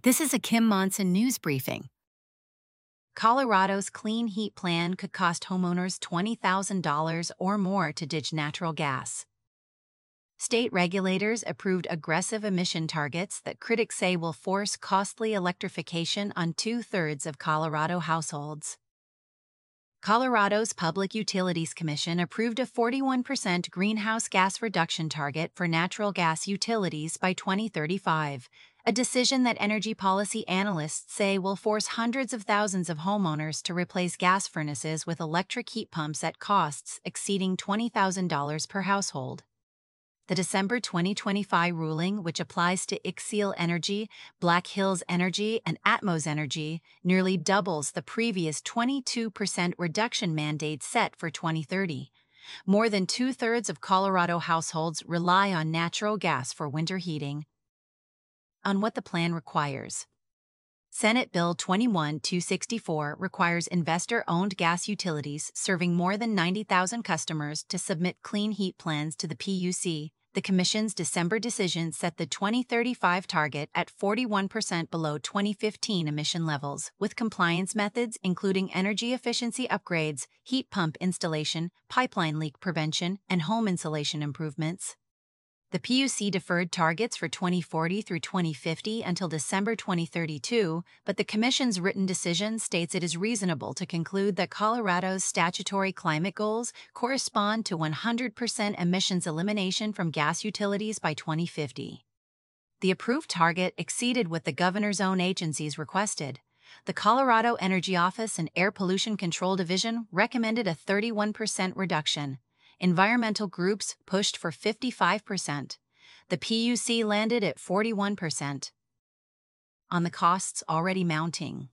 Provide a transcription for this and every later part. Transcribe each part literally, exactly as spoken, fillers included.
This is a Kim Monson news briefing. Colorado's Clean Heat Plan could cost homeowners twenty thousand dollars or more to ditch natural gas. State regulators approved aggressive emission targets that critics say will force costly electrification on two-thirds of Colorado households. Colorado's Public Utilities Commission approved a forty-one percent greenhouse gas reduction target for natural gas utilities by twenty thirty-five, a decision that energy policy analysts say will force hundreds of thousands of homeowners to replace gas furnaces with electric heat pumps at costs exceeding twenty thousand dollars per household. The December twenty twenty-five ruling, which applies to Xcel Energy, Black Hills Energy, and Atmos Energy, nearly doubles the previous twenty-two percent reduction mandate set for twenty thirty. More than two-thirds of Colorado households rely on natural gas for winter heating. On what the plan requires. Senate Bill twenty-one two sixty-four requires investor-owned gas utilities serving more than ninety thousand customers to submit clean heat plans to the P U C. The Commission's December decision set the twenty thirty-five target at forty-one percent below twenty fifteen emission levels, with compliance methods including energy efficiency upgrades, heat pump installation, pipeline leak prevention, and home insulation improvements. The P U C deferred targets for twenty forty through twenty fifty until December twenty thirty-two, but the Commission's written decision states it is reasonable to conclude that Colorado's statutory climate goals correspond to one hundred percent emissions elimination from gas utilities by twenty fifty. The approved target exceeded what the governor's own agencies requested. The Colorado Energy Office and Air Pollution Control Division recommended a thirty-one percent reduction. Environmental groups pushed for fifty-five percent. The P U C landed at forty-one percent. On the costs already mounting.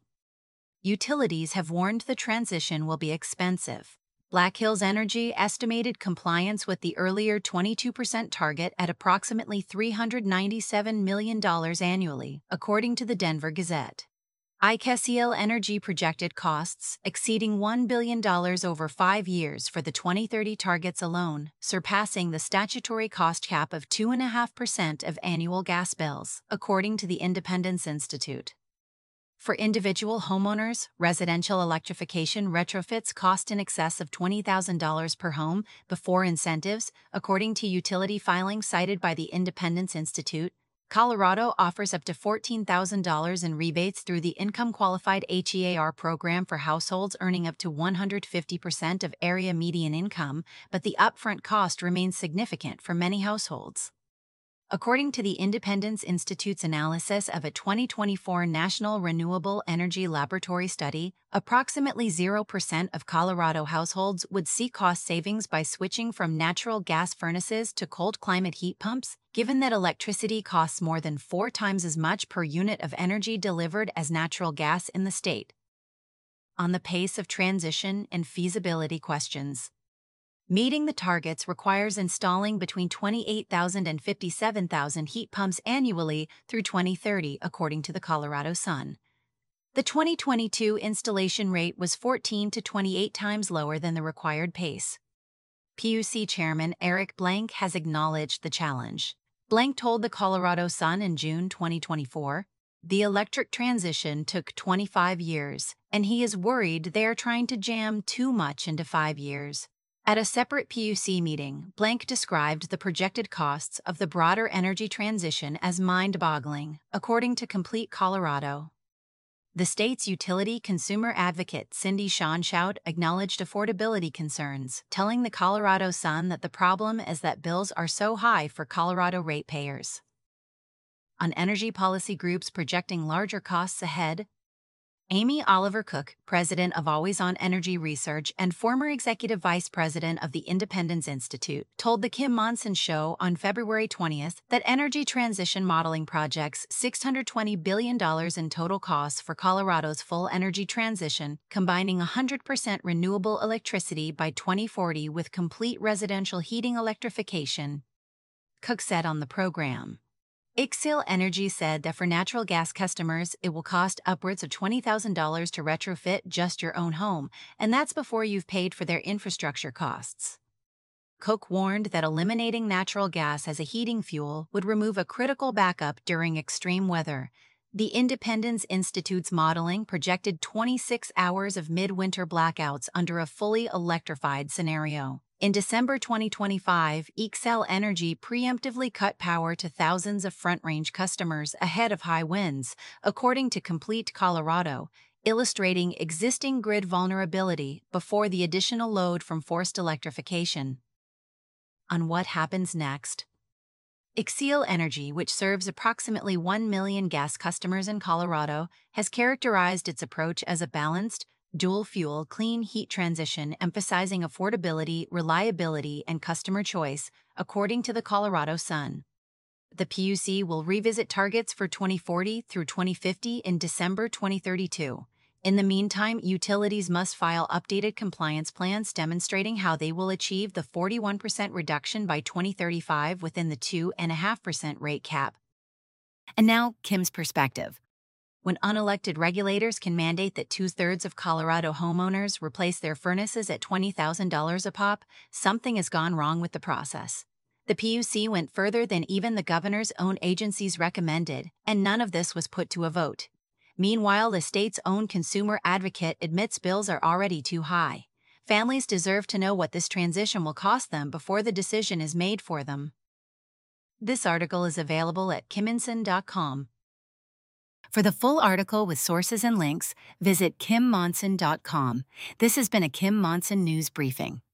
Utilities have warned the transition will be expensive. Black Hills Energy estimated compliance with the earlier twenty-two percent target at approximately three hundred ninety-seven million dollars annually, according to the Denver Gazette. Xcel Energy projected costs exceeding one billion dollars over five years for the twenty thirty targets alone, surpassing the statutory cost cap of two point five percent of annual gas bills, according to the Independence Institute. For individual homeowners, residential electrification retrofits cost in excess of twenty thousand dollars per home before incentives, according to utility filings cited by the Independence Institute. Colorado offers up to fourteen thousand dollars in rebates through the Income-Qualified H E A R program for households earning up to one hundred fifty percent of area median income, but the upfront cost remains significant for many households. According to the Independence Institute's analysis of a twenty twenty-four National Renewable Energy Laboratory study, approximately zero percent of Colorado households would see cost savings by switching from natural gas furnaces to cold climate heat pumps, given that electricity costs more than four times as much per unit of energy delivered as natural gas in the state. On the pace of transition and feasibility questions. Meeting the targets requires installing between twenty-eight thousand and fifty-seven thousand heat pumps annually through twenty thirty, according to the Colorado Sun. The twenty twenty-two installation rate was fourteen to twenty-eight times lower than the required pace. P U C Chairman Eric Blank has acknowledged the challenge. Blank told the Colorado Sun in June twenty twenty-four, "The electric transition took twenty-five years, and he is worried they are trying to jam too much into five years." At a separate P U C meeting, Blank described the projected costs of the broader energy transition as mind-boggling, according to Complete Colorado. The state's utility consumer advocate Cindy Schonshout acknowledged affordability concerns, telling the Colorado Sun that the problem is that bills are so high for Colorado ratepayers. On energy policy groups projecting larger costs ahead, Amy Oliver Cook, president of Always On Energy Research and former executive vice president of the Independence Institute, told the Kim Monson Show on February twentieth that energy transition modeling projects six hundred twenty billion dollars in total costs for Colorado's full energy transition, combining one hundred percent renewable electricity by twenty forty with complete residential heating electrification. Cook said on the program. Xcel Energy said that for natural gas customers, it will cost upwards of twenty thousand dollars to retrofit just your own home, and that's before you've paid for their infrastructure costs. Cook warned that eliminating natural gas as a heating fuel would remove a critical backup during extreme weather. The Independence Institute's modeling projected twenty-six hours of midwinter blackouts under a fully electrified scenario. In December twenty twenty-five, Xcel Energy preemptively cut power to thousands of Front Range customers ahead of high winds, according to Complete Colorado, illustrating existing grid vulnerability before the additional load from forced electrification. On what happens next? Xcel Energy, which serves approximately one million gas customers in Colorado, has characterized its approach as a balanced, dual-fuel clean heat transition emphasizing affordability, reliability, and customer choice, according to the Colorado Sun. The P U C will revisit targets for twenty forty through twenty fifty in December twenty thirty-two. In the meantime, utilities must file updated compliance plans demonstrating how they will achieve the forty-one percent reduction by twenty thirty-five within the two point five percent rate cap. And now, Kim's perspective. When unelected regulators can mandate that two-thirds of Colorado homeowners replace their furnaces at twenty thousand dollars a pop, something has gone wrong with the process. The P U C went further than even the governor's own agencies recommended, and none of this was put to a vote. Meanwhile, the state's own consumer advocate admits bills are already too high. Families deserve to know what this transition will cost them before the decision is made for them. This article is available at kim monson dot com. For the full article with sources and links, visit kim monson dot com. This has been a Kim Monson News Briefing.